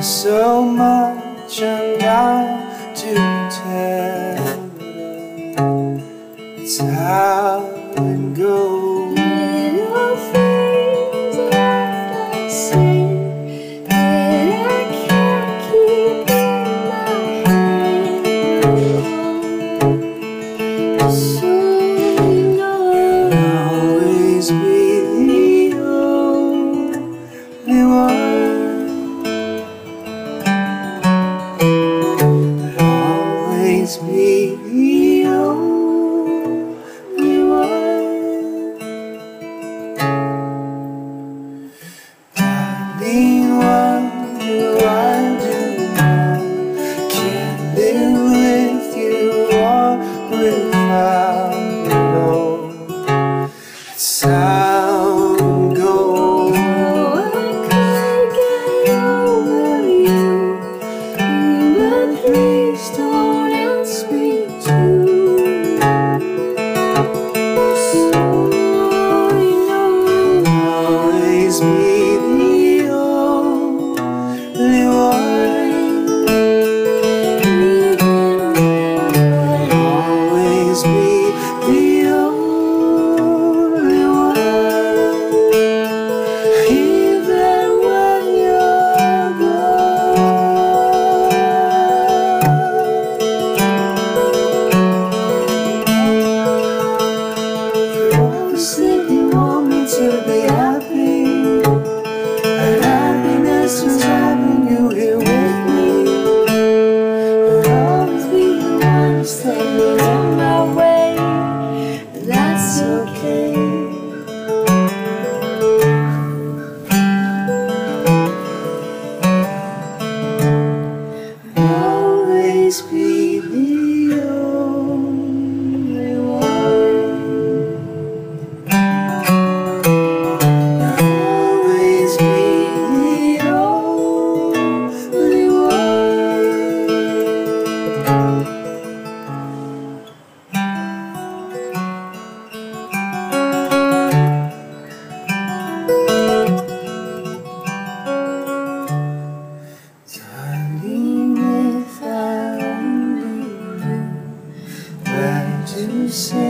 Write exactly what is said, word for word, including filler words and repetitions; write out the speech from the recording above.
so much I'm not to tell. It's how it goes. Little things that I say that I can't keep in my head. Just so you know, I'll always be the only one. Always be the only one. Darling, what do I do now? Can't live with you or without you, no. It's how it goes. oh, I can't get over you, but please don't ask me to. So you know, Always be the only one. Always be the only one. Even when you're gone. You said you want me to be happy, and happiness is having you here with me. I'll always be the one standing in my way, and that's okay. Always be the only one. Always be the only Darling, if I only knew where to say